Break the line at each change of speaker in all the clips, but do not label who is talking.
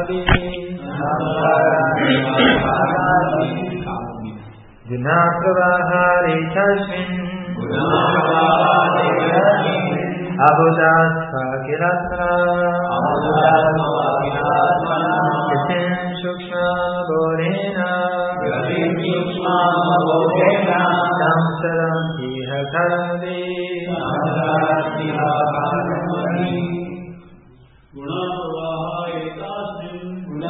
Guna pravahare tasmin Abhudatva kiratmana Yatin shukshma bodhena Samsaram iha karmadi
Guna pravahare tasmin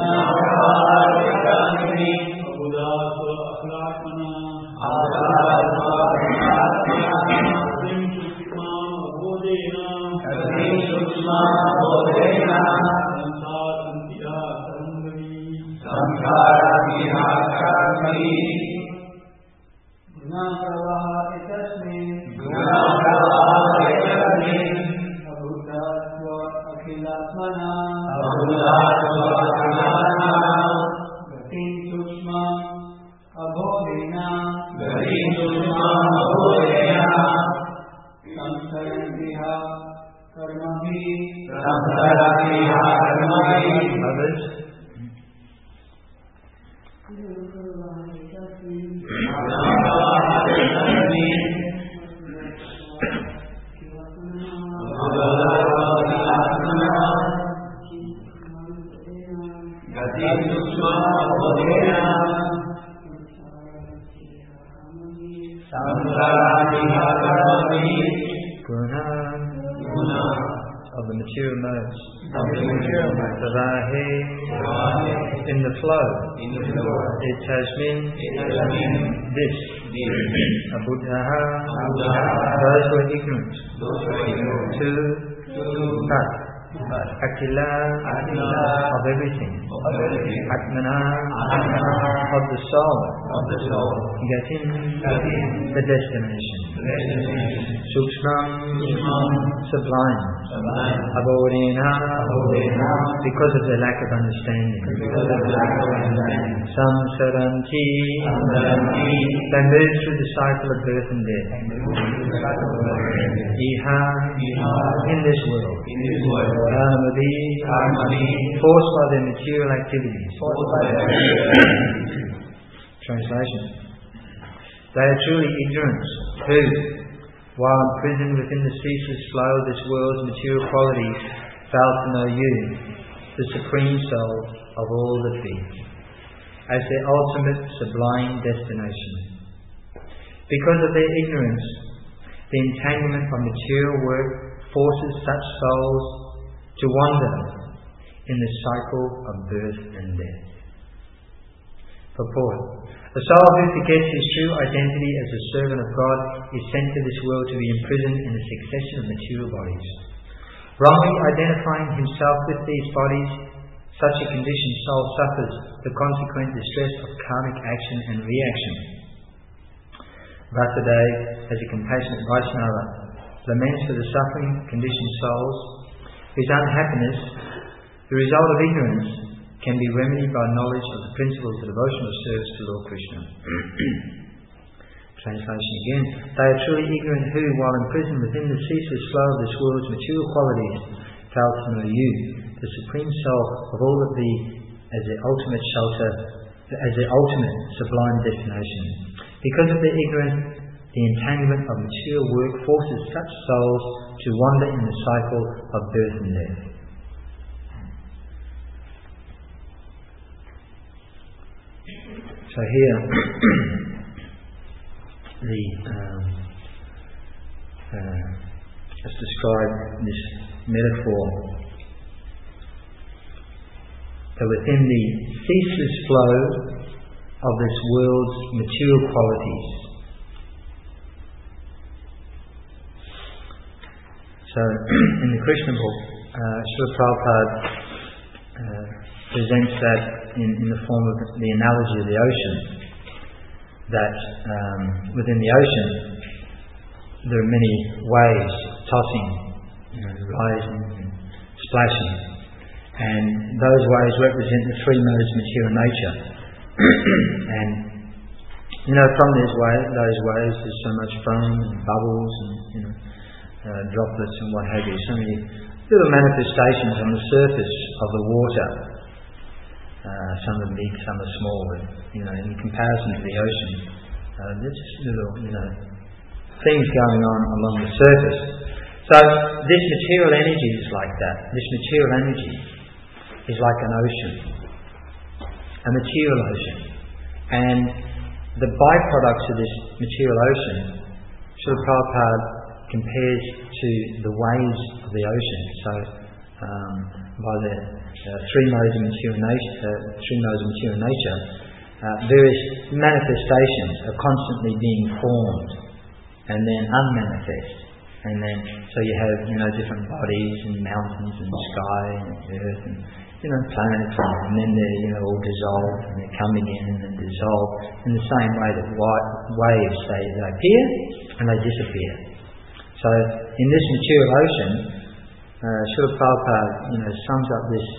in the flow. It has been this. Abuddhaha, those who are ignorant. To that. Akila, of everything. Atmana, of the soul. Yatin, the destination. Sukshmam, sublime. Abhodena, because of their lack of understanding. Samsaranti, they move through the cycle of birth and death. Iha, in this world. Karmadi, forced by their material activities. Translation. They are truly ignorant, who, while imprisoned within the ceaseless flow of this world's material qualities, fail to know you, the Supreme Soul of all that be, as their ultimate sublime destination. Because of their ignorance, the entanglement of material work forces such souls to wander in the cycle of birth and death. Purport. A soul who forgets his true identity as a servant of God is sent to this world to be imprisoned in a succession of material bodies. Wrongly identifying himself with these bodies, such a conditioned soul suffers the consequent distress of karmic action and reaction. Vasudeva, as a compassionate Vaishnava, laments for the suffering conditioned souls whose unhappiness, the result of ignorance, can be remedied by knowledge of the principles of devotional service to Lord Krishna. Translation again. They are truly ignorant who, while imprisoned within the ceaseless flow of this world's material qualities, fail to know you, the Supreme Soul of all that be, as their ultimate shelter, as their ultimate sublime destination. Because of their ignorance, the entanglement of material work forces such souls to wander in the cycle of birth and death. So here, let's describe this metaphor. So within the ceaseless flow of this world's material qualities. So in the Krishna book, Srila Prabhupada presents that in the form of the analogy of the ocean, that within the ocean there are many waves tossing, rising and splashing, and those waves represent the three modes of material nature. And from those waves there's so much foam and bubbles and droplets and what have you, so many little manifestations on the surface of the water. Some are big, some are small. In comparison to the ocean, there's just little, things going on along the surface. So this material energy is like that. This material energy is like an ocean, a material ocean. And the byproducts of this material ocean, Srila Prabhupada compares to the waves of the ocean. So by the three modes of material nature, various manifestations are constantly being formed and then unmanifest. And then, so you have, different bodies and mountains and sky and earth and, planets, and then they're, all dissolved and they come again and then dissolve in the same way that waves, they appear and they disappear. So, in this material ocean, Srila Prabhupada, sums up this,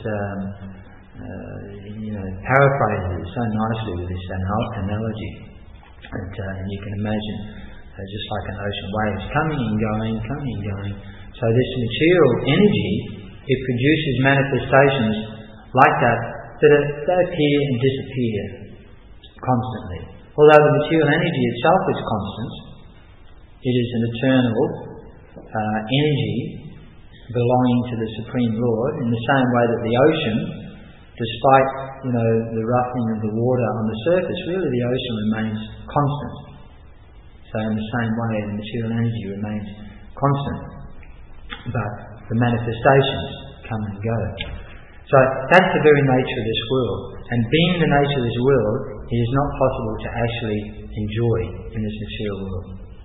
paraphrases so nicely with this analogy that you can imagine. Just like an ocean, waves coming and going. So this material energy, it produces manifestations like that they appear and disappear constantly. Although the material energy itself is constant, it is an eternal energy belonging to the Supreme Lord, in the same way that the ocean, despite the ruffling of the water on the surface, really the ocean remains constant. So in the same way, the material energy remains constant, but the manifestations come and go. So that's the very nature of this world. And being the nature of this world, it is not possible to actually enjoy in this material world.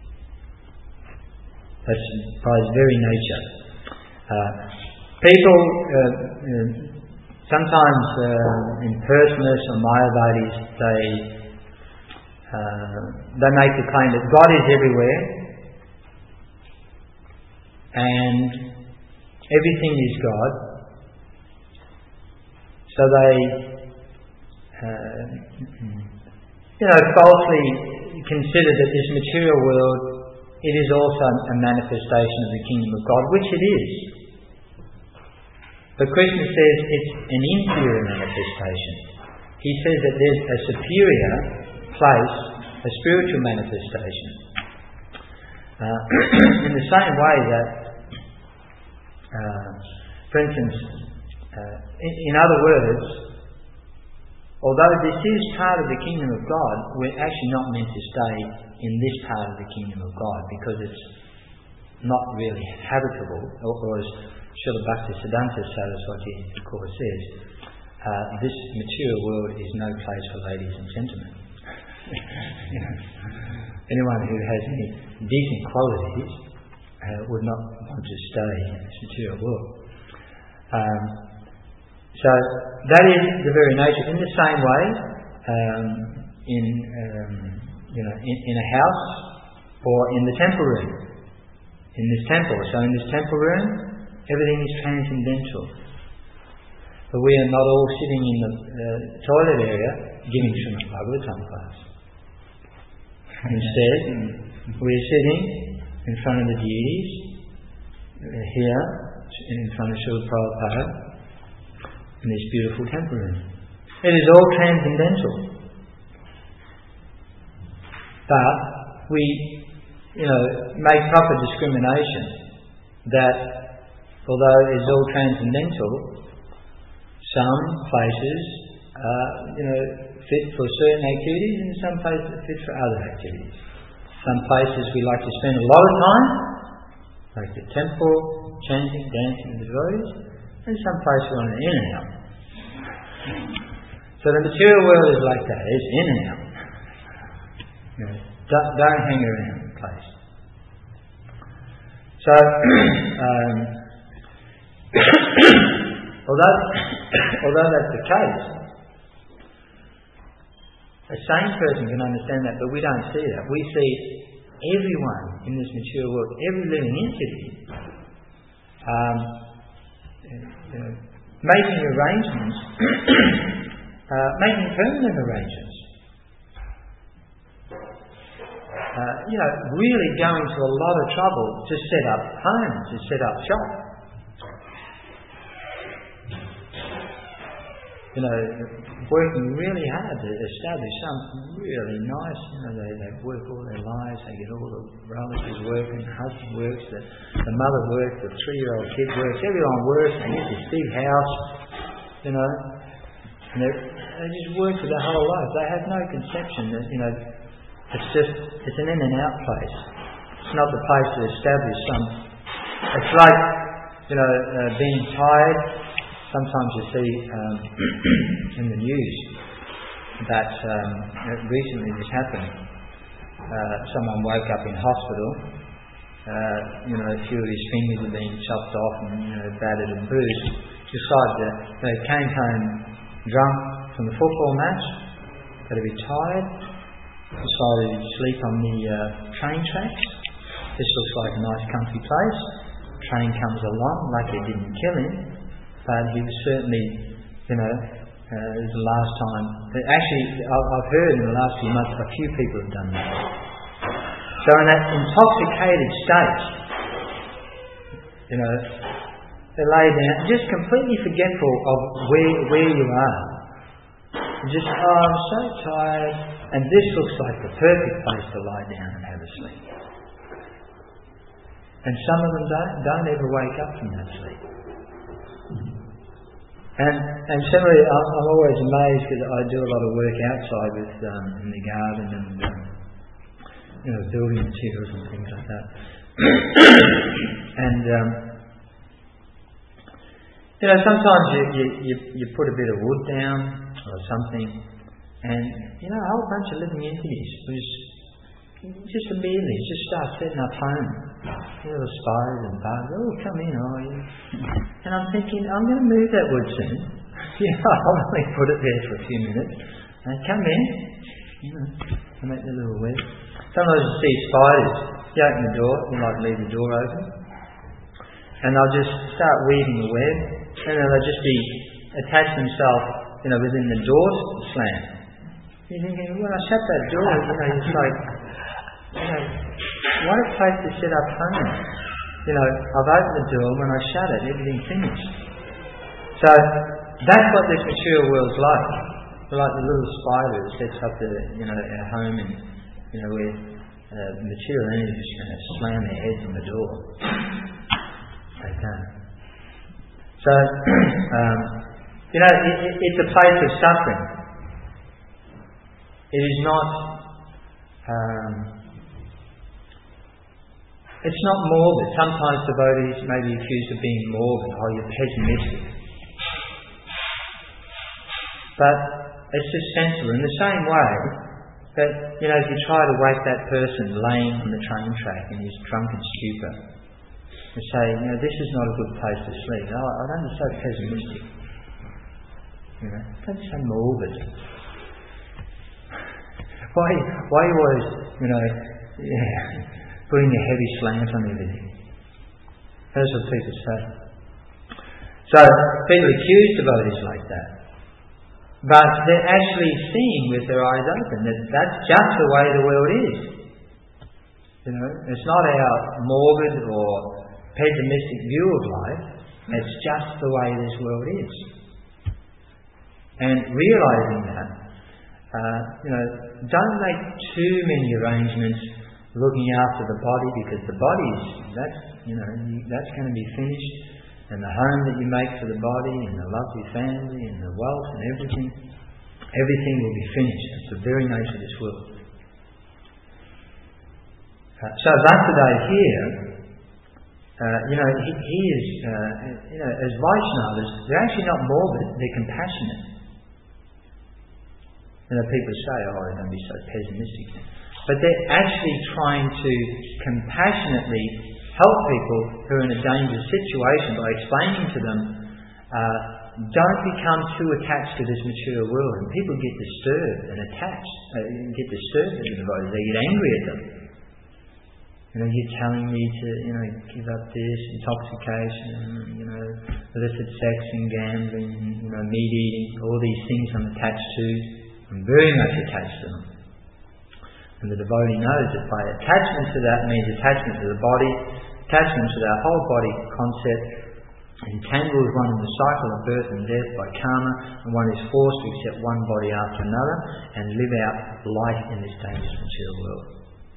That's by its very nature. People, sometimes impersonalists or Mayavadis, they make the claim that God is everywhere and everything is God. So they, falsely consider that this material world, it is also a manifestation of the kingdom of God, which it is. But Krishna says it's an inferior manifestation. He says that there's a superior place, a spiritual manifestation. In the same way that, for instance, in other words, although this is part of the kingdom of God, we're actually not meant to stay in this part of the kingdom of God because it's not really habitable, or as Srila Bhaktisiddhanta Saraswati of course says, this material world is no place for ladies and gentlemen. Anyone who has any decent qualities would not want to stay in this material world. So that is the very nature. In the same way, in a house or in the temple room, in this temple. So in this temple room, everything is transcendental. But we are not all sitting in the toilet area giving Srimad Bhagavatam class. Instead, we are sitting in front of the deities, here, in front of Srila Prabhupada, in this beautiful temple room. It is all transcendental. But we, make proper discrimination that although it is all transcendental, some places are, fit for certain activities and some places are fit for other activities. Some places we like to spend a lot of time, like the temple, chanting, dancing with the devotees, and some places we want to in and out. So the material world is like that, it's in and out. Don't hang around the place. So, although that's the case, a sane person can understand that, but we don't see that. We see everyone in this material world, every living entity, making arrangements, making permanent arrangements. Really going to a lot of trouble to set up homes, to set up shop. working really hard to establish something really nice. They work all their lives, they get all the relatives working, the husband works, the mother works, the 3-year-old kid works, everyone works, they get this big house, and they just work for their whole life. They have no conception that, it's an in and out place. It's not the place to establish some. It's like, being tired. Sometimes you see in the news that recently this happened. Someone woke up in hospital. A few of his fingers had been chopped off and battered and bruised. Decided came home drunk from the football match, got a bit tired. Decided he'd sleep on the train tracks. This looks like a nice comfy place. Train comes along, lucky it didn't kill him, but he was certainly, it was the last time. Actually, I've heard in the last few months a few people have done that. So in that intoxicated state, they lay down, just completely forgetful of where you are. Just, I'm so tired, and this looks like the perfect place to lie down and have a sleep. And some of them don't ever wake up from that sleep. And similarly, I'm always amazed because I do a lot of work outside with in the garden and building materials and things like that. And sometimes you put a bit of wood down or something, and a whole bunch of living entities just immediately start setting up home. Little spiders and bugs, come in, and I'm thinking, I'm going to move that wood soon. I'll only put it there for a few minutes. And come in, and make the little web. Sometimes you see spiders, you open the door, you might leave the door open, and they'll just start weaving the web, and then they'll just attach themselves, within the door slam. You're thinking, when I shut that door, it's like, what a place to set up home. I've opened the door, when I shut it, everything's finished. So that's what this material world's like. We're like the little spider that sets up our home, and where material entities just going to slam their heads on the door. They can't. So it's a place of suffering. It is not. It's not morbid. Sometimes devotees may be accused of being morbid, you're pessimistic. But it's just sensible. In the same way that, if you try to wake that person laying on the train track in his drunken stupor, and say, this is not a good place to sleep. I don't be so pessimistic. Don't be so morbid. Why are you always, putting a heavy slant on everything? That's what people say. So people accuse devotees like that. But they're actually seeing with their eyes open that that's just the way the world is. It's not our morbid or pessimistic view of life. It's just the way this world is. And realising that, don't make too many arrangements looking after the body, because the body that's going to be finished, and the home that you make for the body, and the lovely family, and the wealth, and everything will be finished. It's the very nature of this world. So Vasudeva here, he is, as Vaishnavas, they're actually not morbid; they're compassionate. People say, don't be so pessimistic. But they're actually trying to compassionately help people who are in a dangerous situation by explaining to them, don't become too attached to this material world. And people get disturbed and attached, get disturbed at the devotees. They get angry at them. You're telling me to, give up this, intoxication, illicit sex and gambling, meat eating, all these things I'm attached to. I'm very much attached to them. And the devotee knows that by attachment to that means attachment to the body, attachment to that whole body concept, entangled with one in the cycle of birth and death by karma, and one is forced to accept one body after another and live out life in this dangerous material world.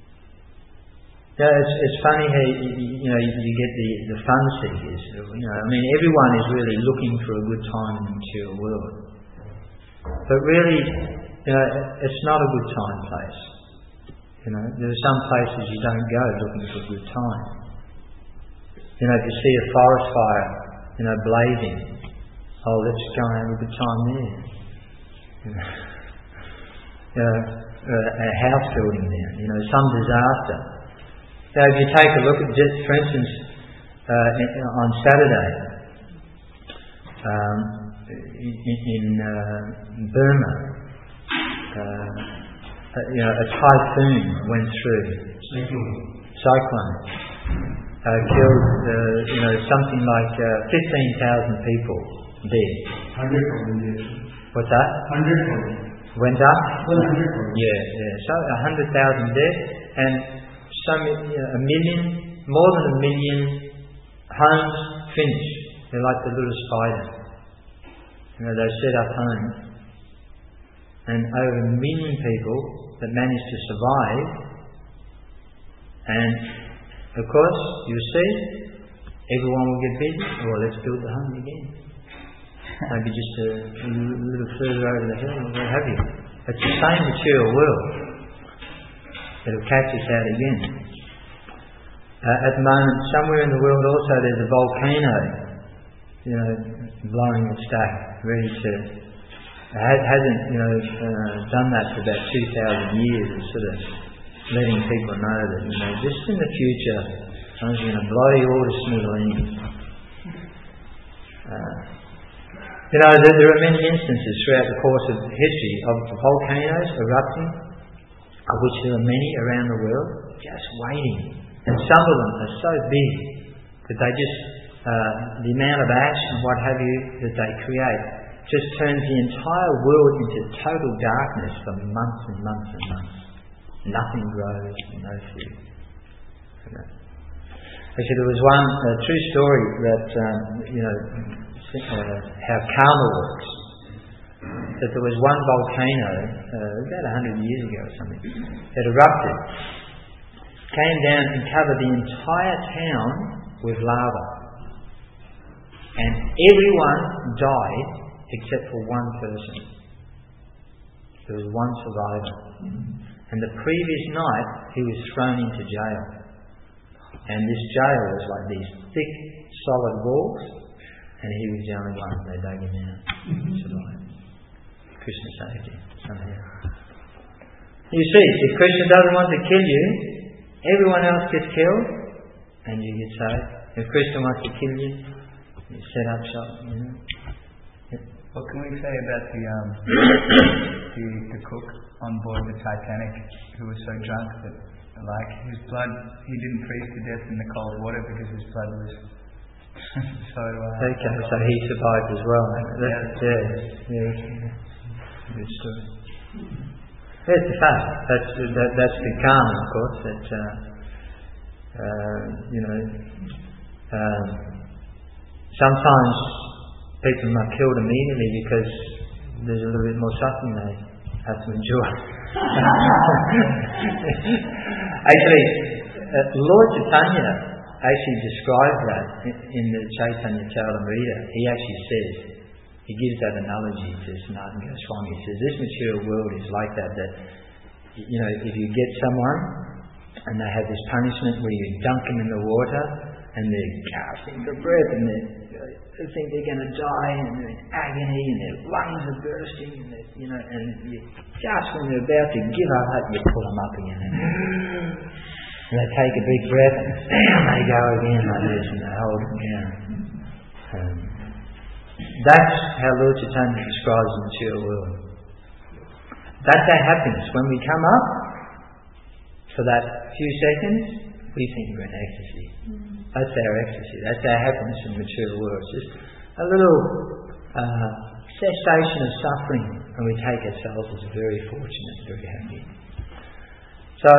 It's funny how you get the fun seekers. Everyone is really looking for a good time in the material world, but really, it's not a good time place. There are some places you don't go looking for a good time. If you see a forest fire, blazing, let's go and have a good time there. A house building there, some disaster. So if you take a look at, just for instance, on Saturday, in Burma, a typhoon went through. Cyclone. Killed, something like 15,000 people dead.
100,000.
What's that?
100,000.
Went up?
100,000.
Yeah. So 100,000 dead, and a million, more than a million homes finished. They're like the little spiders. They set up homes, and over 1 million people that managed to survive. And of course, you see, everyone will get busy. Well, let's build the home again. Maybe just a little further over the hill, or what have you. It's the same material world. It'll catch us out again. At the moment, somewhere in the world also, there's a volcano, blowing its stack, ready to. It hasn't, done that for about 2,000 years, and sort of letting people know that, just in the future, someone's going to blow you all to smithereens. There are many instances throughout the course of history of volcanoes erupting, of which there are many around the world, just waiting. And some of them are so big that they just, the amount of ash and what have you that they create just turns the entire world into total darkness for months and months and months. Nothing grows, no food. Actually, there was a true story that, how karma works. That there was one volcano, about 100 years ago or something, that erupted, came down and covered the entire town with lava. And everyone died except for one person. There was one survivor. And the previous night, he was thrown into jail. And this jail was like these thick, solid walls, and he was the only one. They dug him out. He survived. Krishna saved him somehow. You see, if Krishna doesn't want to kill you, everyone else gets killed, and you get saved. If Krishna wants to kill you, you set up shop.
What can we say about the cook on board the Titanic who was so drunk that, his blood, he didn't freeze to death in the cold water because his blood was so.
Okay, so he survived as well. Yeah. Good story. That's the fact. That's the karma, of course. That sometimes people are killed immediately because there's a little bit more suffering they have to endure. Actually, Lord Chaitanya actually describes that in the Chaitanya Charitamrita. He actually says, he gives that analogy to Sanatana Goswami. He says, this material world is like that, if you get someone and they have this punishment where you dunk them in the water and they're gasping for breath and they think they're going to die and they're in agony and their lungs are bursting and just when they're about to give up, you pull them up again and they take a big breath and bam, they go again like this and they hold them down. That's how Lord Chaitanya describes the material world. That's our happiness. When we come up for that few seconds, we think we're in ecstasy. That's our ecstasy. That's our happiness in the material world. It's just a little cessation of suffering, and we take ourselves as very fortunate, very happy. So,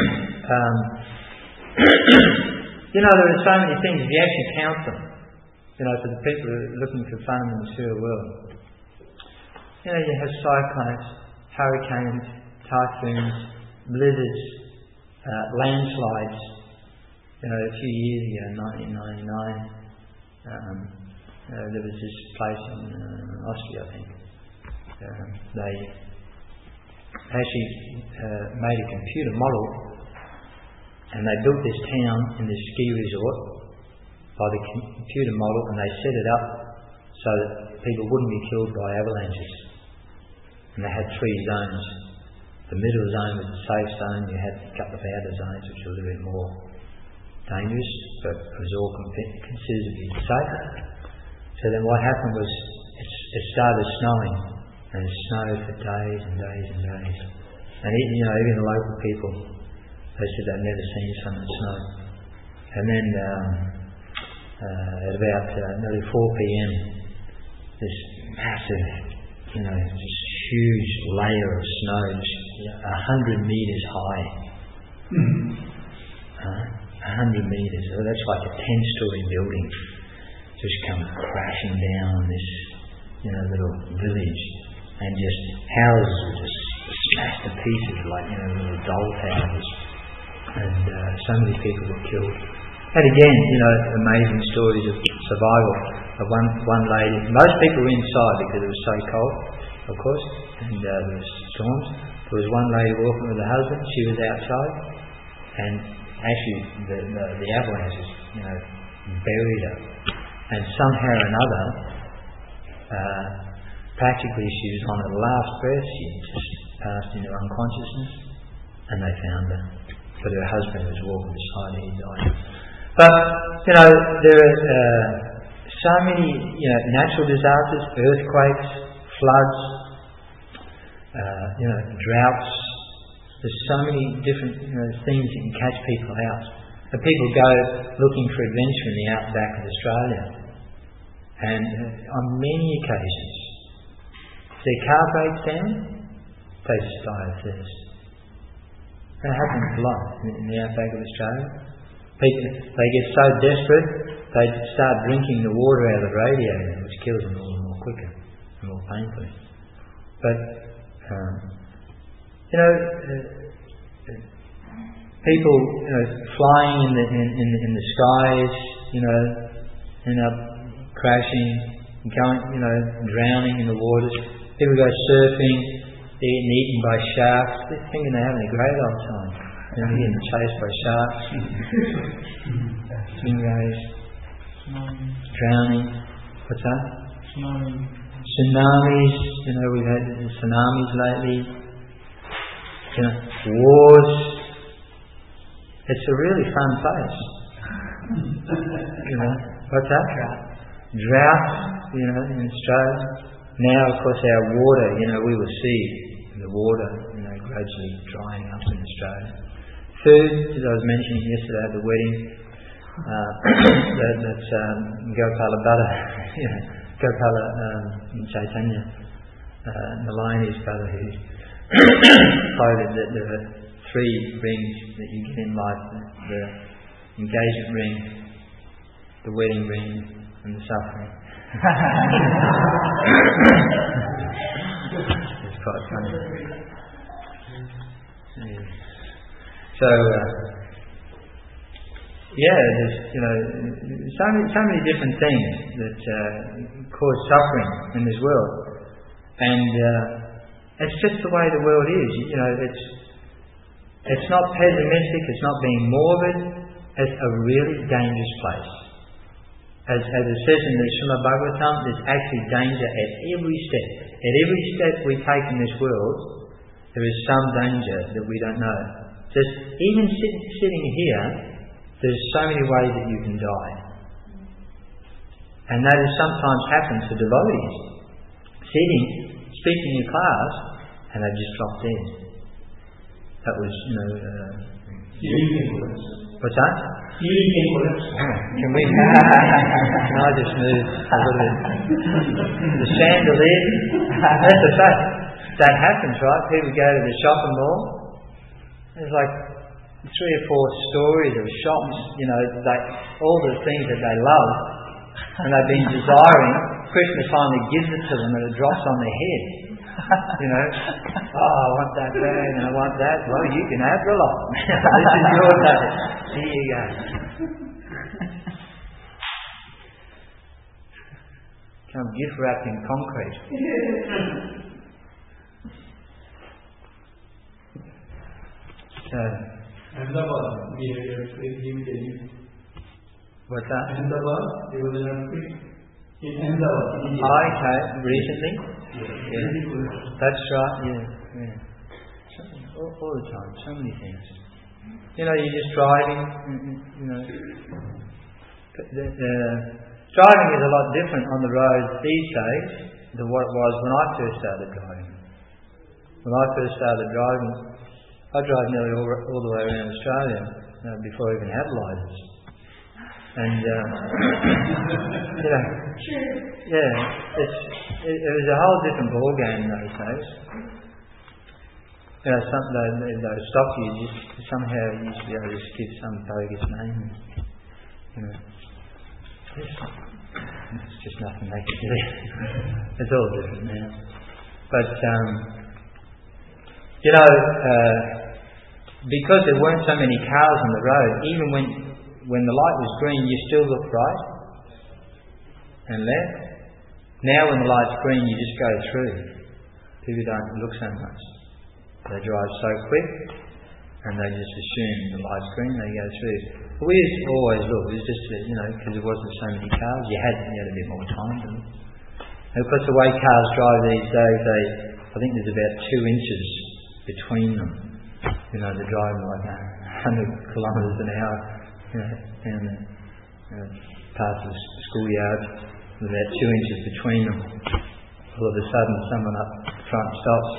there are so many things, if you actually count them, for the people who are looking for fun in the material world. You have cyclones, hurricanes, typhoons, blizzards, landslides. A few years ago, 1999, there was this place in Austria, I think. They actually made a computer model, and they built this town in this ski resort by the computer model, and they set it up so that people wouldn't be killed by avalanches. And they had 3 zones. The middle zone was a safe zone. You had a couple of outer zones which were a little bit more dangerous, but it was all considered to be safe. So then what happened was it started snowing, and it snowed for days and days and days. And even the local people, they said they'd never seen so much snow. And then at about nearly 4 p.m, this massive, this huge layer of snow, 100 metres high. 100 metres. So that's like a 10-story building just come crashing down on this, little village, and just houses were just smashed to pieces like, little doll houses, and so many people were killed. And again, amazing stories of survival of one lady. Most people were inside because it was so cold, of course, and there was storms. There was one lady walking with her husband. She was outside, and actually the avalanches, buried her. And somehow or another, practically she was on her last breath. She just passed into unconsciousness, and they found her. But her husband was walking beside her. He died. But there are so many natural disasters, earthquakes, floods, droughts. There's so many different things that can catch people out. The people go looking for adventure in the outback of Australia, and on many occasions, if their car breaks down, they just die of thirst. That happens a lot in the outback of Australia. People, they get so desperate, they start drinking the water out of the radiator, which kills them more and more quicker and more painfully. But people flying in the skies, end up crashing, drowning in the waters. People go surfing, they're getting eaten by sharks. They're thinking they're having a great old time. And they're getting chased by sharks, stingrays, drowning. What's that? Tsunamis. We've had tsunamis lately. Wars. It's a really fun place. What's that? Drought. In Australia. Now, of course, our water. We will see the water. Gradually drying up in Australia. Food, as I was mentioning yesterday at the wedding. That's Gopala butter. Gopala Chaitanya, Nalini's brother, who quoted that there are 3 rings that you get in life: the engagement ring, the wedding ring, and the suffering. It's quite funny. So, there's so many different things that cause suffering in this world, and it's just the way the world is. It's not pessimistic. It's not being morbid. It's a really dangerous place. As it says in the Srimad Bhagavatam, there's actually danger at every step. At every step we take in this world, there is some danger that we don't know. Just even sitting here, there's so many ways that you can die. And that has sometimes happened to devotees. Speaking in class, and they just dropped dead. That was, what's that? Can we? No, I just moved a little bit. The chandelier, that's a fact. That happens, right? People go to the shopping mall. There's like 3 or 4 stories of shops, all the things that they love, and they've been desiring, Krishna finally gives it to them and it drops on their head. You know, oh, I want that bag and I want that. Well, you can have the lot. This is your day. Here you go. Come gift wrapped in concrete. So,
Ahmedabad, we had a earthquake.
What's that?
Ahmedabad, there was an earthquake. In Ahmedabad, India.
Okay, recently?
Yeah.
That's right, yeah. All the time, so many things. You know, you're just driving, you know. Driving is a lot different on the road these days than what it was when I first started driving. When I first started driving, I drove nearly all the way around Australia before I even had a licence. And, you know, yeah, it was a whole different ball game in those days. You know, they'd stop you, somehow you used to be able to just give some bogus name. You know, it's just nothing they could do. It's all different now. But, you know, because there weren't so many cars on the road, even when the light was green, you still looked right and left. Now when the light's green, you just go through. People don't look so much. They drive so quick and they just assume the light's green, they go through. But we used to always look. It was just, you know, because there wasn't so many cars. You had a bit more time to look. And of course the way cars drive these days, I think there's about 2 inches between them. You know, they're driving like 100 kilometres an hour, you know, and past the schoolyard, with about 2 inches between them. All of a sudden, someone up front stops.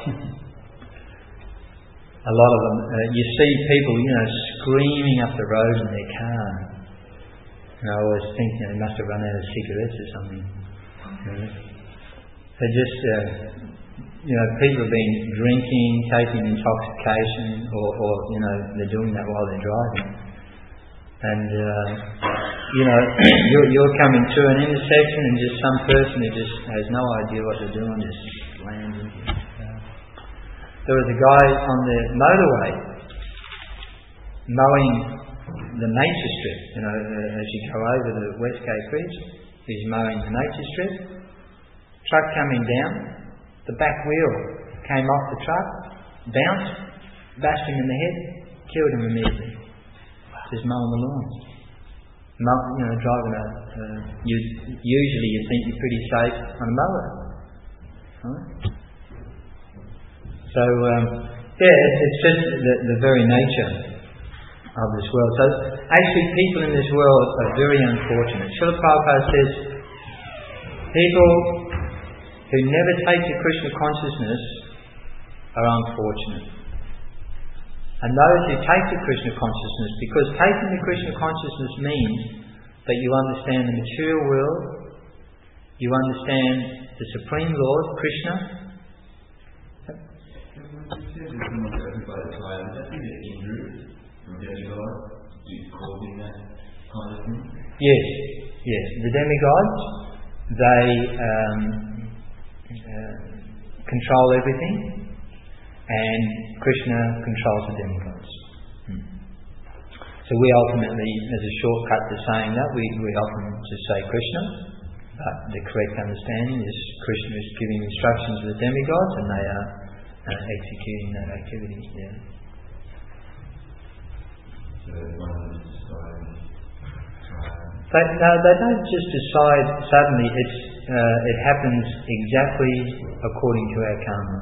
A lot of them, you see people, you know, screaming up the road in their car. And I always think, you know, they must have run out of cigarettes or something. You know? They just, you know, people have been drinking, taking intoxication, or you know, they're doing that while they're driving. And, you know, you're coming to an intersection and just some person who just has no idea what they're doing just lands into you. There was a guy on the motorway mowing the nature strip, you know, as you go over the Westgate Bridge. He's mowing the nature strip. Truck coming down, the back wheel came off the truck, bounced, bashed him in the head, killed him immediately. Just mowing the lawn. You know, driving usually you think you're pretty safe on a mower. Right? So, yeah, it's just the very nature of this world. So, actually people in this world are very unfortunate. Srila Prabhupada says, people who never take to Krishna consciousness are unfortunate. And those who take to Krishna consciousness, because taking to Krishna consciousness means that you understand the material world, you understand the Supreme Lord, Krishna. Yes. The demigods, they control everything, and Krishna controls the demigods. So we ultimately, as a shortcut to saying that, we often just say Krishna, but the correct understanding is Krishna is giving instructions to the demigods and they are executing that activity. Yeah. They don't just decide suddenly. It happens exactly according to our karma.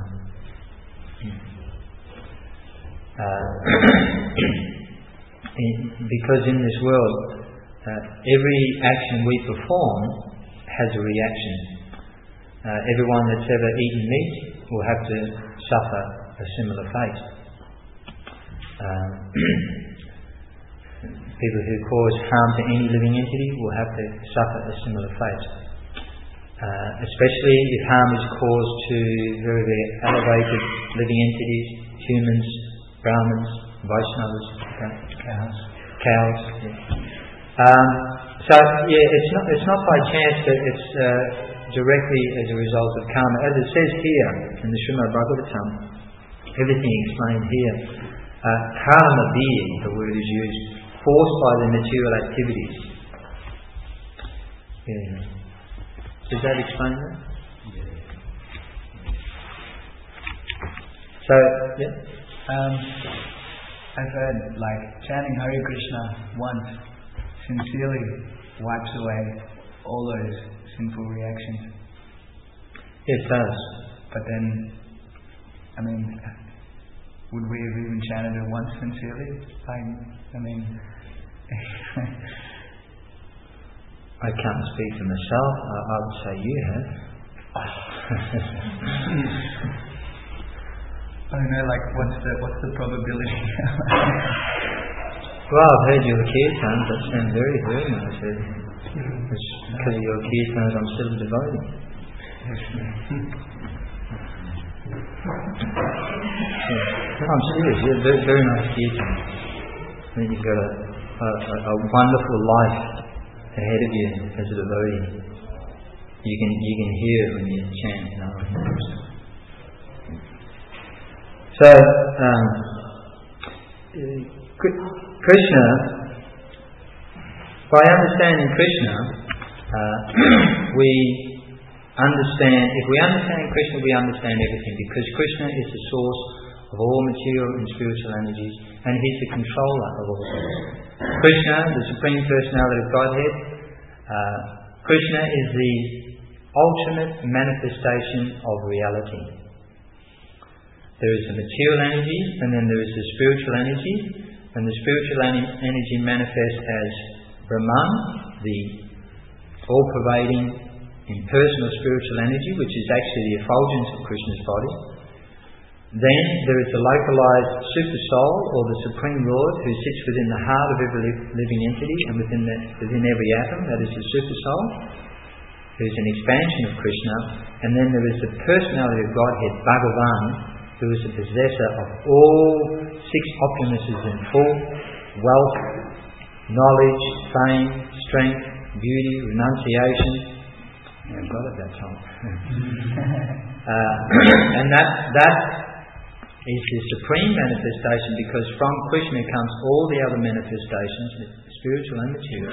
Because in this world, every action we perform has a reaction. Everyone that's ever eaten meat will have to suffer a similar fate. People who cause harm to any living entity will have to suffer a similar fate. Especially if harm is caused to very, very elevated living entities, humans, Brahmins, Vaishnavas, cows. Yeah. So So it's not by chance that it's directly as a result of karma. As it says here in the Srimad Bhagavatam, everything explained here, karma being, the word is used, forced by the material activities. Yeah. Does that explain that? So,
I've heard chanting Hare Krishna once sincerely wipes away all those sinful reactions.
It does.
But then, would we have even chanted it once sincerely?
I can't speak for myself. I would say you have.
I don't know, what's the probability?
Well, I've heard your kirtans, that sound very, very nice. It's because of your kirtans I'm still devoted. I'm serious, you're very, very nice kirtans. I mean, you've got a wonderful life ahead of you as a devotee. You can hear it when you chant. So, Krishna, by understanding Krishna, we understand, if we understand Krishna, we understand everything, because Krishna is the source of all material and spiritual energies, and He's the controller of all things. Krishna, the Supreme Personality of Godhead, Krishna is the ultimate manifestation of reality. There is the material energy, and then there is the spiritual energy, and the spiritual energy manifests as Brahman, the all-pervading, impersonal spiritual energy, which is actually the effulgence of Krishna's body. Then there is the localized super soul, or the Supreme Lord, who sits within the heart of every living entity, and within every atom, that is the super soul, who is an expansion of Krishna. And then there is the personality of Godhead, Bhagavan, who is the possessor of all six opulences in full: wealth, knowledge, fame, strength, beauty, renunciation. Yeah, I've got it that time. And that is the supreme manifestation, because from Krishna comes all the other manifestations, spiritual and material.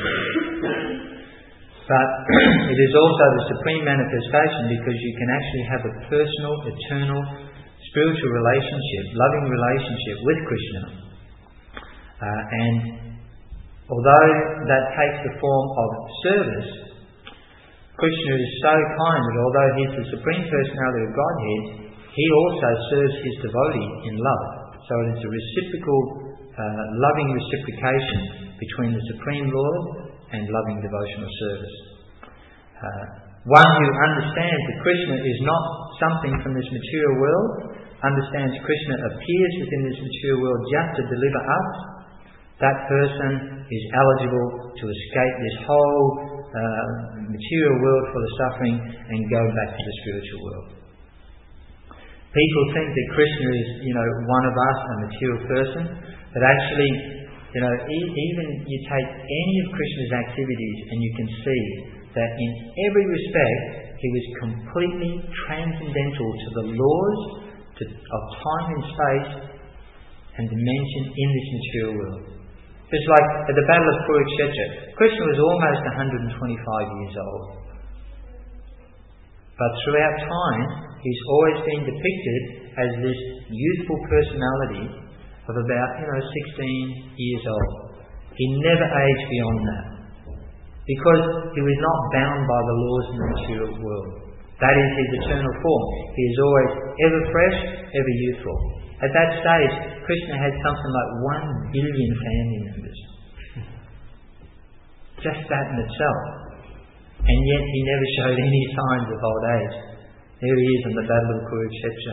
But it is also the supreme manifestation because you can actually have a personal, eternal, spiritual relationship, loving relationship with Krishna. And although that takes the form of service, Krishna is so kind that although He's the Supreme Personality of Godhead, He also serves His devotee in love. So it is a reciprocal, loving reciprocation between the Supreme Lord and loving devotional service. One who understands that Krishna is not something from this material world, understands Krishna appears within this material world just to deliver us, that person is eligible to escape this whole material world full of suffering and go back to the spiritual world. People think that Krishna is, one of us, a material person, but actually, even you take any of Krishna's activities and you can see that in every respect He was completely transcendental to the laws of time and space and dimension in this material world. Just like at the Battle of Kurukshetra, Krishna was almost 125 years old. But throughout time, He's always been depicted as this youthful personality of about 16 years old. He never aged beyond that, because He was not bound by the laws of the material world. That is His eternal form. He is always ever fresh, ever youthful. At that stage, Krishna had something like 1 billion family members. Just that in itself. And yet He never showed any signs of old age. There He is in the Battle of Kurukshetra.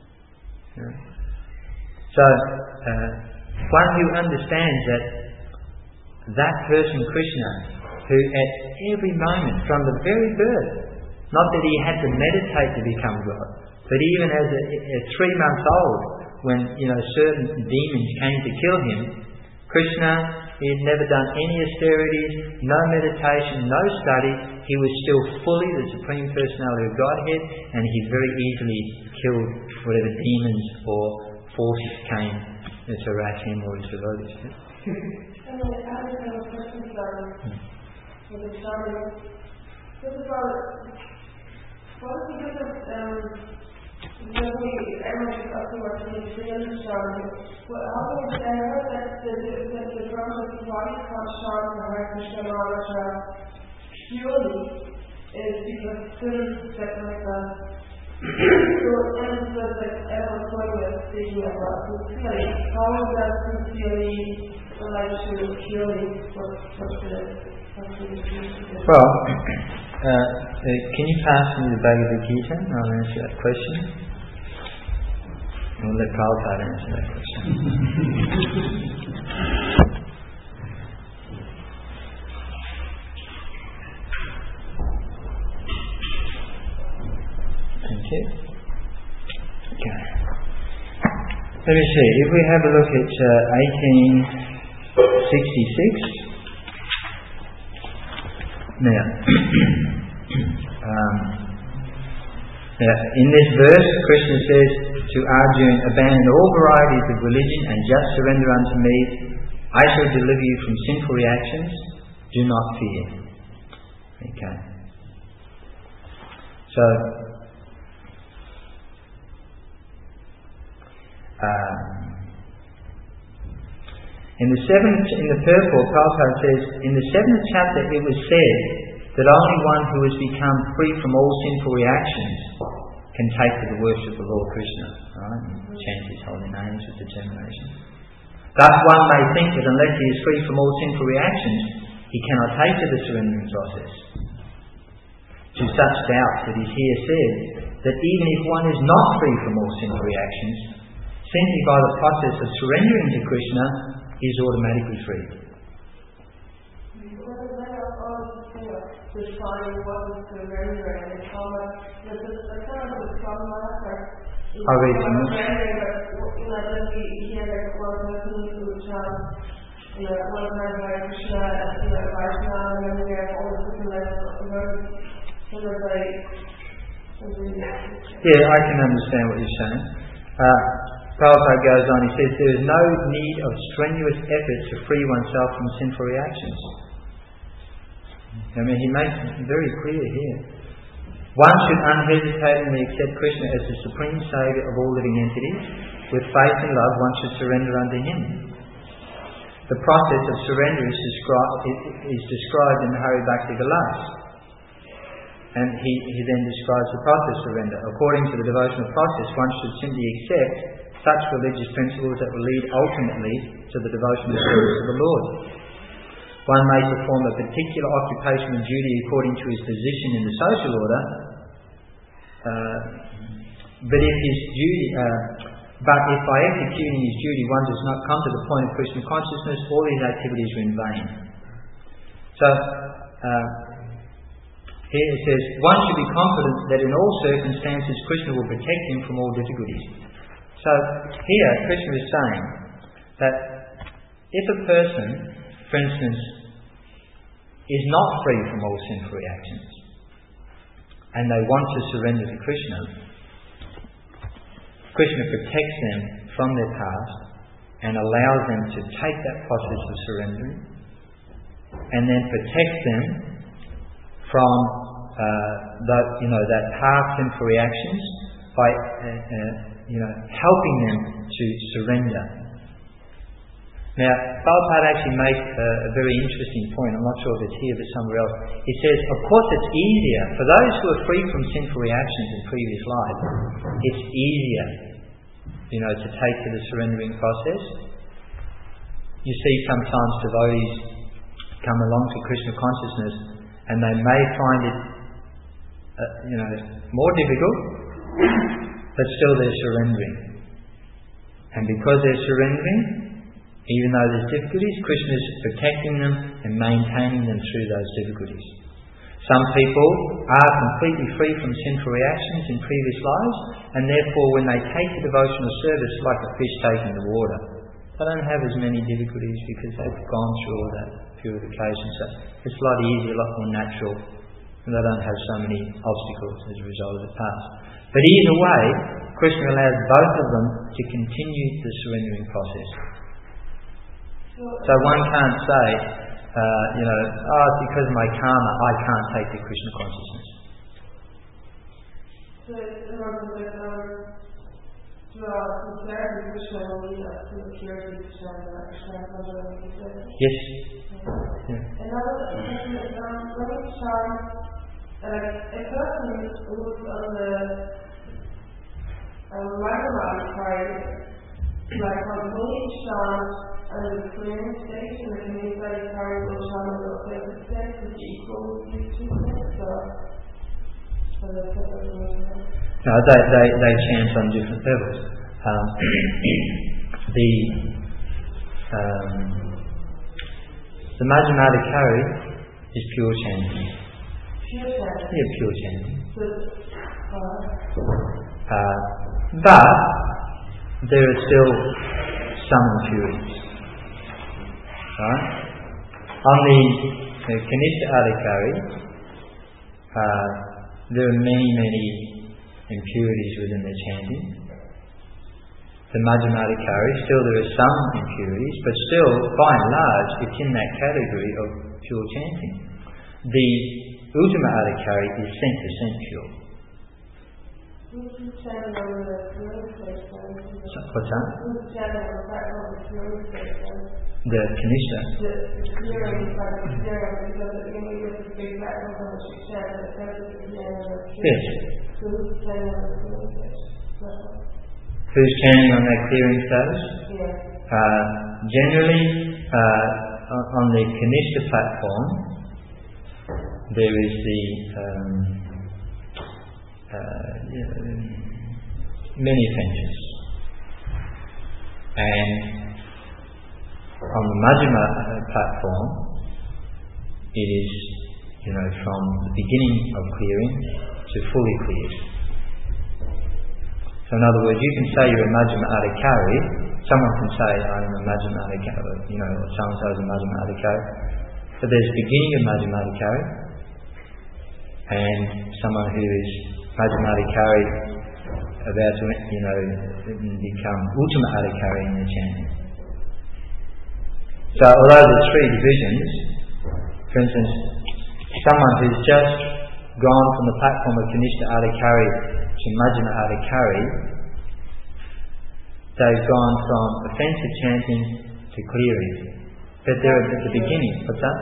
So, one who understands that person Krishna, who at every moment, from the very birth, not that He had to meditate to become God, but even as a 3 months old, when certain demons came to kill Him, Krishna he had never done any austerities, no meditation, no study. He was still fully the Supreme Personality of Godhead, and he very easily killed whatever demons or forces came to harass him or his devotees.
And I just have a question with the starting. What is the difference? Everyone is up to what they started. Well, I heard that the drums of the body comes sharp and Hare Krishna Maharaj purely is because sin separates us. So and was like everyone was speaking about sincerely. How is that sincerely related to purely
Well, can you pass me the Bhagavad Gita and I'll answer that question? We'll let Prabhupada answer that question. Thank you. Okay. Let me see. If we have a look at 1866. Now, in this verse, Krishna says to Arjuna, abandon all varieties of religion and just surrender unto me. I shall deliver you from sinful reactions. Do not fear. Okay. So, in the purport, Prabhupada says, in the 7th chapter it was said that only one who has become free from all sinful reactions can take to the worship of Lord Krishna, right? And chant his holy names with determination. Thus one may think that unless he is free from all sinful reactions, he cannot take to the surrendering process. To such doubts it is here said that even if one is not free from all sinful reactions, simply by the process of surrendering to Krishna, is automatically free. I'll read from this. Yeah, I can understand what you're saying. Prabhupada goes on, he says, there is no need of strenuous effort to free oneself from sinful reactions. I mean, he makes it very clear here. One should unhesitatingly accept Krishna as the supreme saviour of all living entities. With faith and love, one should surrender unto him. The process of surrender is described in the Hari Bhakti Vilas. And he then describes the process of surrender. According to the devotional process, one should simply accept such religious principles that will lead ultimately to the devotional service of the Lord. One may perform a particular occupation and duty according to his position in the social order, but if by executing his duty one does not come to the point of Krishna consciousness, all his activities are in vain. So, here it says, one should be confident that in all circumstances Krishna will protect him from all difficulties. So here Krishna is saying that if a person, for instance, is not free from all sinful reactions and they want to surrender to Krishna, Krishna protects them from their past and allows them to take that process of surrendering and then protects them from that past sinful reactions by helping them to surrender. Now, Prabhupada actually makes a very interesting point. I'm not sure if it's here but somewhere else. He says, of course it's easier, for those who are free from sinful reactions in previous lives, it's easier, to take to the surrendering process. You see sometimes devotees come along to Krishna consciousness and they may find it, more difficult, but still they're surrendering. And because they're surrendering, even though there's difficulties, Krishna is protecting them and maintaining them through those difficulties. Some people are completely free from sinful reactions in previous lives, and therefore when they take the devotional service, like a fish taking the water, they don't have as many difficulties because they've gone through all that purification. So it's a lot easier, a lot more natural, and they don't have so many obstacles as a result of the past. But either way, Krishna allows both of them to continue the surrendering process. So one can't say, it's because of my karma I can't take the Krishna consciousness.
So in order to sincerity, Krishna will lead us to the purity of Krishna.
Yes.
Yeah. Another question is, when we chant, a person who looks on the Madhumali card, like on the holy chant and the clearing stage and the communicated card will chant on the opposite stage, which equals these two things, or the separate.
No, they chant on different levels. The Madhyamadikari is pure chanting.
Pure chanting?
Yeah, pure chanting. But there are still some impurities. Right? On the Kanishta Adhikari, there are many impurities within the chanting. The Madhyamadikari, still there are some impurities, but still, by and large, it's in that category of pure chanting. The Uttama Adhikari is 100% pure. What's that? The Kanishta. Yes. Who's chanting on that clearing stage? Generally, on the Kanishta platform, there is the many offences, and on the Madhyama platform, it is from the beginning of clearing to fully cleared. So in other words, you can say you're a Madhyama Adhikari, someone can say I'm a Madhyama Adhikari, or so-and-so is a Madhyama Adhikari, but there's beginning of Madhyama Adhikari and someone who is Madhyama Adhikari about to become Uttama Adhikari in the chanting. So although there's three divisions, for instance, someone who's just gone from the platform of Kanishta Adhikari to Madhyama Adhikari, they've gone from offensive chanting to clearing. But they're at the beginning. What's that?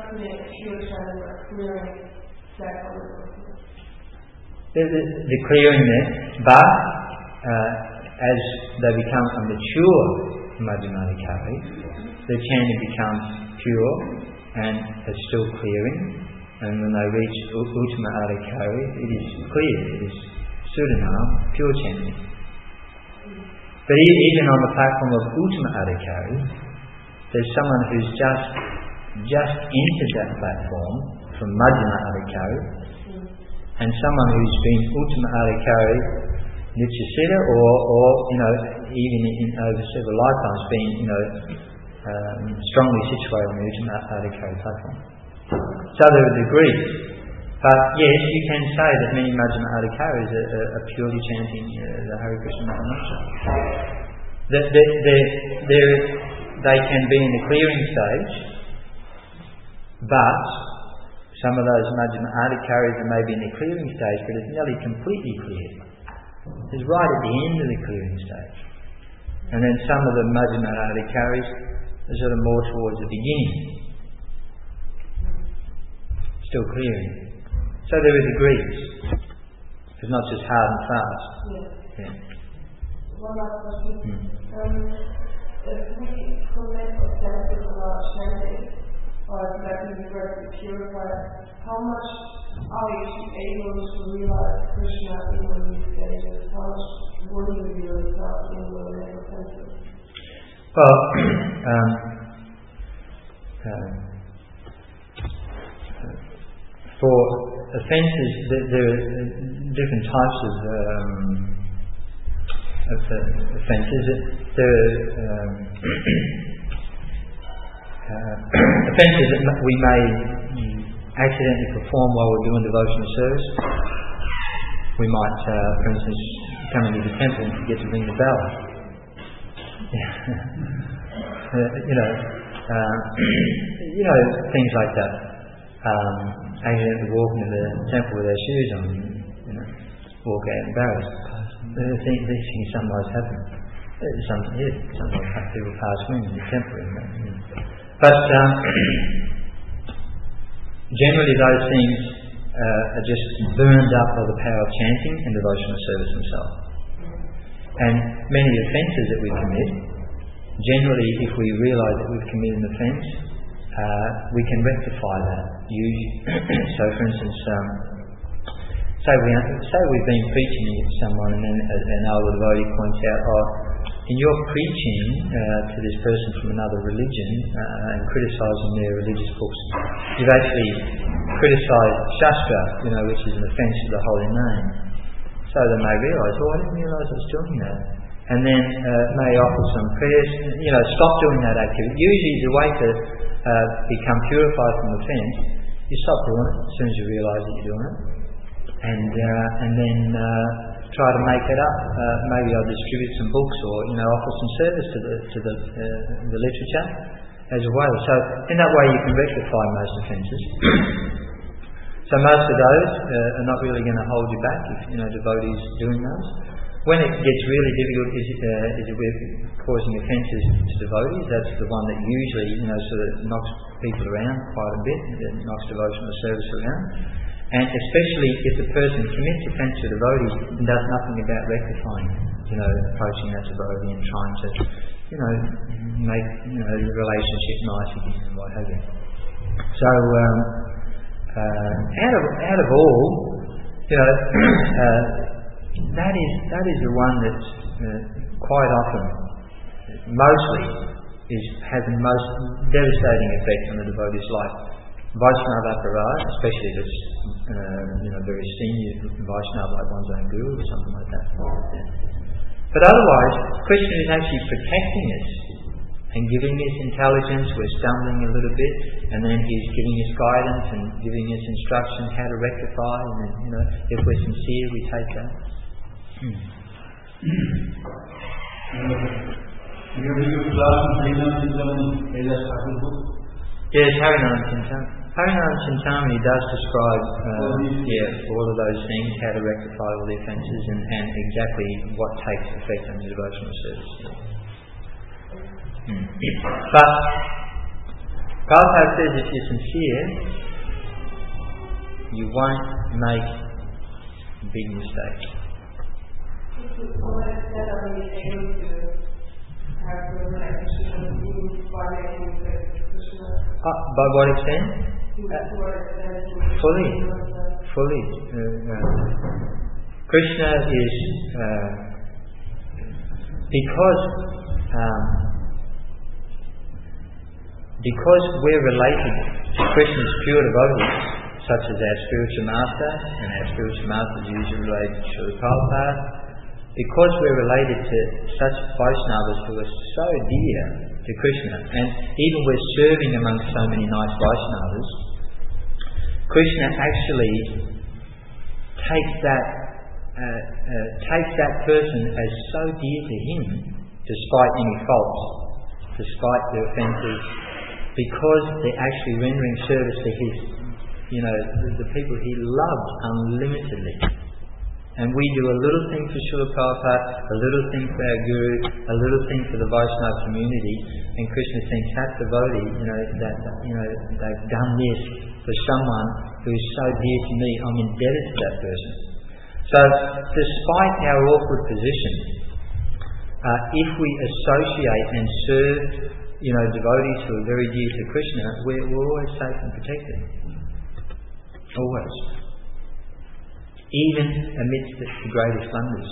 The clearing there, but as they become a mature Madhyama Adhikari, the chanting becomes pure and it's still clearing. And when they reach Uttama Adhikari, it is clear, it is Sudanam, pure chanting. But even on the platform of Uttama Adhikari, there's someone who's just entered that platform from Madhyama Adhikari, and someone who's been Uttama Adhikari Nityasiddha, or even in over several lifetimes being strongly situated on the Uttama Adhikari platform. So there are degrees. But yes, you can say that many Madhyama Adhikaris are purely chanting the Hare Krishna Mahamantra. They can be in the clearing stage, but some of those Madhyama Adhikaris are maybe in the clearing stage, but it's nearly completely cleared. It's right at the end of the clearing stage. And then some of the Madhyama Adhikaris are sort of more towards the beginning, still clearing. So there are degrees. It's not just hard and fast. Yeah.
One last question. If we commit offenses of our chanting, or that we regret to purify, how much are we able to realize Krishna in these stages? How much will you reveal yourself in the offenses?
Well, for offences, there are different types of offences. There are offences that we may accidentally perform while we're doing devotional service. We might, for instance, come into the temple and forget to ring the bell. Things like that. Accidentally walk into the temple with their shoes on, walk out embarrassed. These things sometimes happen. Sometimes people pass me in the temple. But generally those things are just burned up by the power of chanting and devotional service themselves. And many offences that we commit, generally if we realise that we've committed an offence, we can rectify that. So for instance, say we've been preaching to someone and then an elder devotee points out, in your preaching to this person from another religion and criticising their religious books, you've actually criticised Shastra, which is an offence to the holy name. So they may realise, I didn't realise I was doing that. And then may offer some prayers, stop doing that activity. Usually the way to become purified from offence, you stop doing it as soon as you realise that you're doing it. And then try to make it up. Maybe I'll distribute some books or offer some service to the literature as a way. So in that way you can rectify most offences. So most of those are not really going to hold you back if devotees doing those. When it gets really difficult is if we're causing offences to devotees. That's the one that usually sort of knocks people around quite a bit. It knocks devotional service around. And especially if the person commits offence to devotees and does nothing about rectifying, approaching that devotee and trying to, make the relationship nice again and what have you. So out of all, that is the one that's quite often, mostly, has the most devastating effect on the devotee's life. Vaishnava Aparad, especially if it's very senior Vaishnava like one's own guru or something like that. But otherwise, Krishna is actually protecting us and giving us intelligence. We're stumbling a little bit, and then He's giving us guidance and giving us instruction how to rectify. And then, if we're sincere, we take that. Yes, Harinam Chintamani. Harinam Chintamani does describe all of those things, how to rectify all the offences and exactly what takes effect on the devotional service. But Prabhupada says if you're sincere, you won't make big mistakes. By what extent? Fully. Krishna is because we're related to Krishna's pure devotees, such as our spiritual master, and our spiritual master is usually related to Srila Prabhupada. Because we're related to such Vaishnavas who are so dear to Krishna, and even we're serving amongst so many nice Vaishnavas, Krishna actually takes that person as so dear to him, despite any faults, despite their offences, because they're actually rendering service to his, the people he loves unlimitedly. And we do a little thing for Srila Prabhupada, a little thing for our Guru, a little thing for the Vaishnava community, and Krishna thinks that devotee, they've done this for someone who is so dear to me, I'm indebted to that person. So, despite our awkward position, if we associate and serve, devotees who are very dear to Krishna, we're always safe and protected. Always. Even amidst the greatest blunders.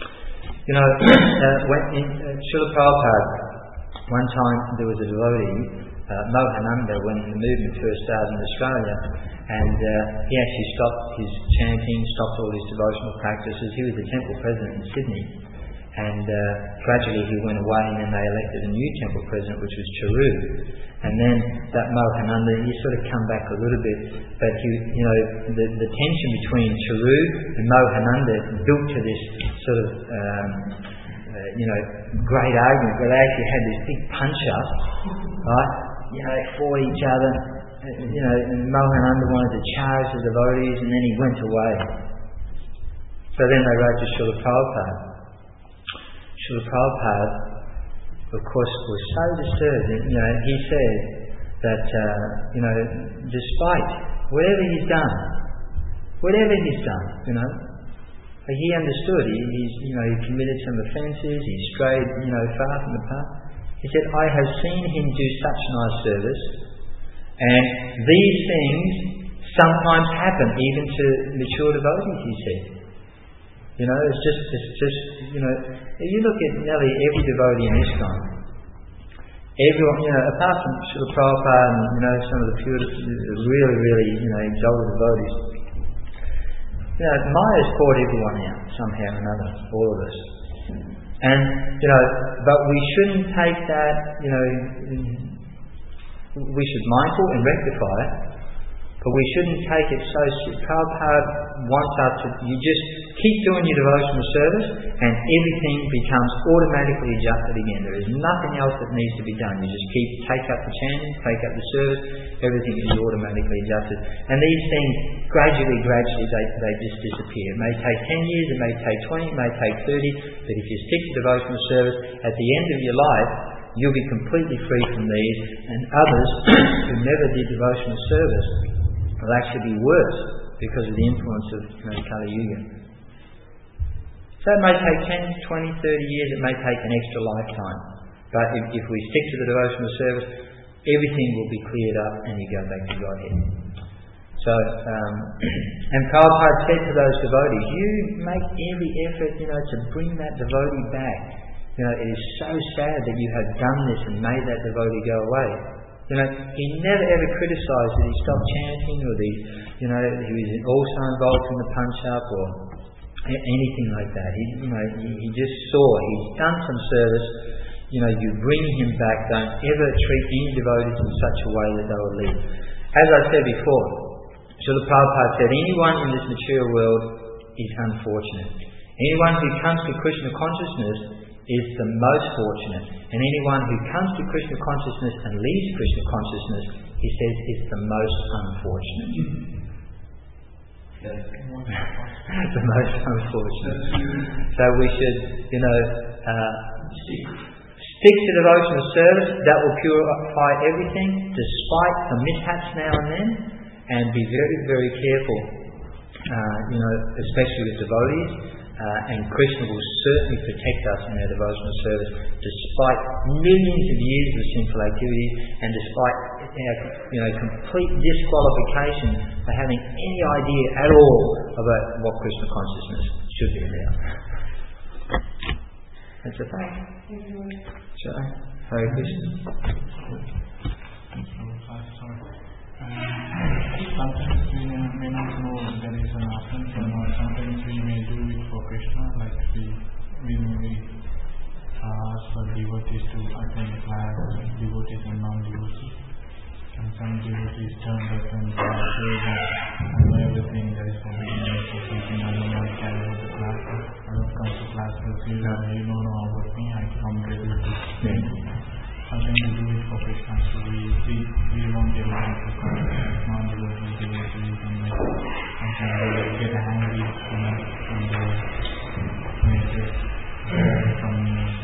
When in Srila Prabhupada, one time there was a devotee, Mohananda, when the movement first started in Australia, and he actually stopped his chanting, stopped all his devotional practices. He was the temple president in Sydney, And gradually he went away, and then they elected a new temple president, which was Charu. And then that Mohananda, he sort of come back a little bit, but the tension between Charu and Mohananda built to this sort of great argument where they actually had this big punch-up, right? They fought each other. And Mohananda wanted to charge the devotees, and then he went away. So then they wrote to Srila Prabhupada. Srila Prabhupada, of course, was so disturbed. He said that, despite whatever he's done, he understood. He committed some offences. He strayed, far from the path. He said, "I have seen him do such nice service, and these things sometimes happen even to mature devotees." He said, it's just. If you look at nearly every devotee in ISKCON, everyone, apart from Srila Prabhupada and some of the pure, really, really, exalted devotees, Maya's caught everyone out somehow or another, all of us. And but we shouldn't take that. We should mindful and rectify it, but we shouldn't take it so. Prabhupada wants us to. You just keep doing your devotional service, and everything becomes automatically adjusted again. There is nothing else that needs to be done. You just take up the chanting, take up the service. Everything is automatically adjusted. And these things gradually, they just disappear. It may take 10 years, it may take 20, it may take 30, but if you stick to devotional service, at the end of your life, you'll be completely free from these, and others who never did devotional service will actually be worse because of the influence of Kali Yuga. So it may take 10, 20, 30 years, it may take an extra lifetime. But if we stick to the devotional service, everything will be cleared up and you go back to Godhead. So, and Prabhupada said to those devotees, you make every effort, to bring that devotee back. It is so sad that you have done this and made that devotee go away. He never ever criticised that he stopped chanting or he was also involved in the punch-up or anything like that. He just saw he's done some service. You bring him back. Don't ever treat any devotees in such a way that they will leave. As I said before, Srila Prabhupada said, anyone in this material world is unfortunate. Anyone who comes to Krishna consciousness is the most fortunate. And anyone who comes to Krishna consciousness and leaves Krishna consciousness, he says, is the most unfortunate. The most unfortunate. So we should, stick to devotional service. That will purify everything, despite the mishaps now and then, and be very, very careful, especially with devotees. And Krishna will certainly protect us in our devotional service, despite millions of years of sinful activity, and despite our complete disqualification for having any idea at all about what Krishna consciousness should be about. That's a fact. So, Hare Krishna.
Sometimes we may not know there is an offense, or sometimes we may do it for Krishna, like we may ask for devotees to attend class, devotees and non-devotees. And some devotees turn up and say that I know everything, there is forbidden or something, I don't want to carry out the class, I don't come to class because you don't know about me, I come with you. Sometimes we do it for Krishna, so we want everyone to come, non-devotees, devotees, and sometimes they get angry from the nature, from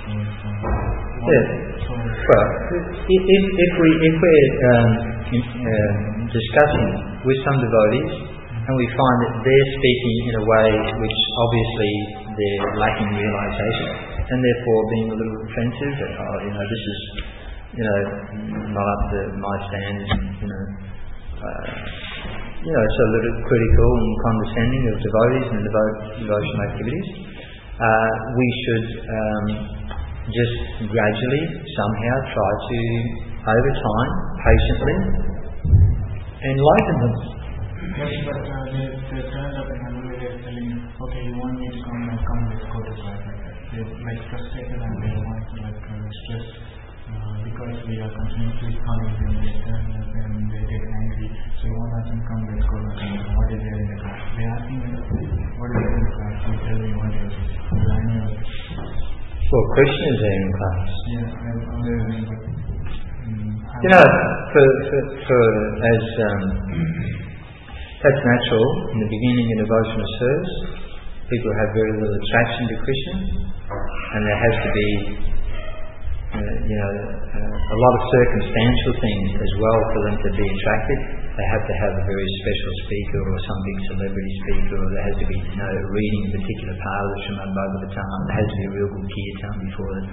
well, if we're discussing with some devotees and we find that they're speaking in a way which obviously they're lacking realization and therefore being a little offensive, that this is not up to my standards, it's a little critical and condescending of devotees and devotional activities, we should just gradually, somehow try to, over time, patiently, enlighten them.
Yes, but they turned up in another way of telling, okay, you want me to come, let's go to class like that. they're like frustrated and they want to like stress because we are continuously calling them, they turn up and they get angry. So you want them to come, let's go to class. What is there in the class? They ask me, what is there in the class? You tell me what is it. So I know.
Well, Krishna is there in class.
Yeah,
you know, that's natural. In the beginning of devotional service, people have very little attraction to Krishna, and there has to be, a lot of circumstantial things as well for them to be attracted. They have to have a very special speaker or some big celebrity speaker, or there has to be reading a particular part of the Srimad Bhagavatam. There has to be a real good kirtan before it,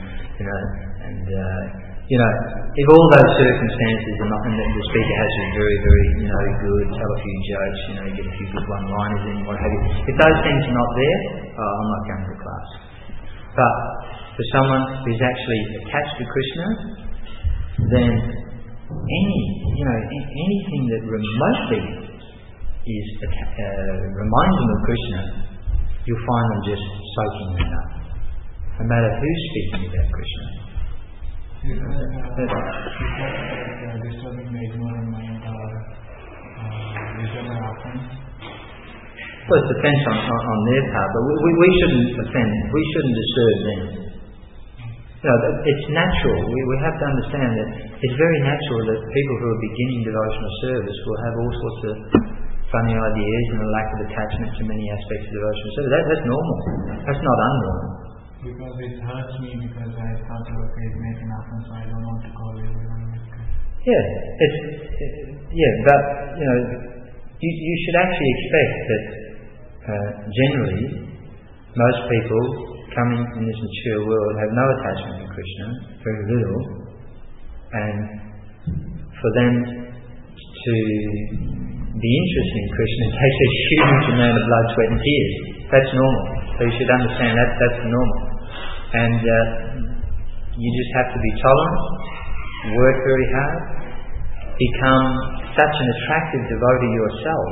if all those circumstances are not, and the speaker has to be very, very, good, tell a few jokes, get a few good one-liners in, what have you. If those things are not there, I'm not going to class. But for someone who's actually attached to Krishna, then anything that remotely is reminds them of Krishna, you'll find them just soaking that up, no matter who's speaking about Krishna.
Disturbing the ignorant mind
Well, it depends on their part, but we shouldn't offend, we shouldn't disturb them. It's natural. We have to understand that it's very natural that people who are beginning devotional service will have all sorts of funny ideas and a lack of attachment to many aspects of devotional service. That's normal. That's not unnormal.
Because it hurts me because I thought, okay, it may happen, so I don't want to call everyone.
But you should actually expect that generally most people coming in this mature world have no attachment to Krishna, very little, and for them to be interested in Krishna takes a huge amount of blood, sweat and tears. That's normal. So you should understand that's normal. And you just have to be tolerant, work very hard, become such an attractive devotee yourself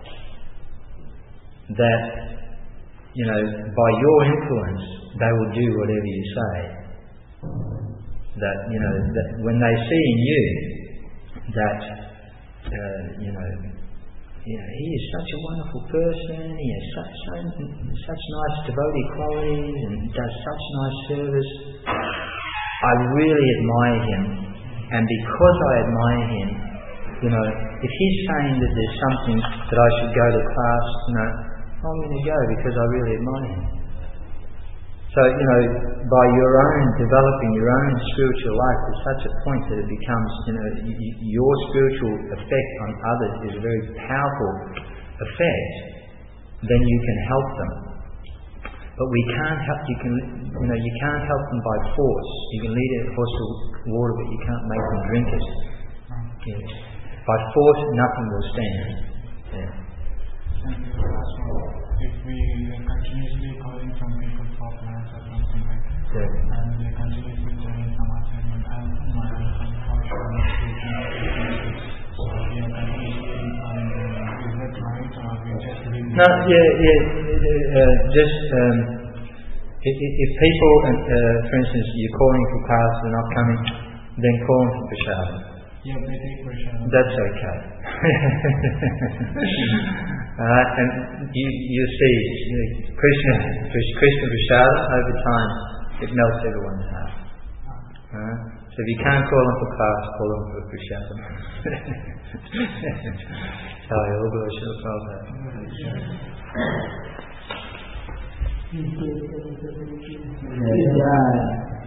that, by your influence, they will do whatever you say. That when they see in you that, he is such a wonderful person, he has such nice devotee qualities and does such nice service, I really admire him, and because I admire him, if he's saying that there's something that I should go to class, I'm going to go because I really admire him. So, by your own developing your own spiritual life to such a point that it becomes, your spiritual effect on others is a very powerful effect, then you can help them. But we can't help, you can't help them by force. You can lead a horse to water, but you can't make them drink it. Yeah. By force, nothing will stand. Yeah.
If we are continuously calling some people for plans or something like that, and they continuously doing some assignment and some culture and speaking, so we are continuously calling them. Is that right, or we just really...
No, if people, for instance, you're calling for class, they're not coming, then call them for prashadam.
Yeah, they take prashadam.
That's okay. And you see, Krishna prashadam, over time, it melts everyone's heart. So if you can't call them for class, call them for prashadam. Sorry, all good, I should have told that.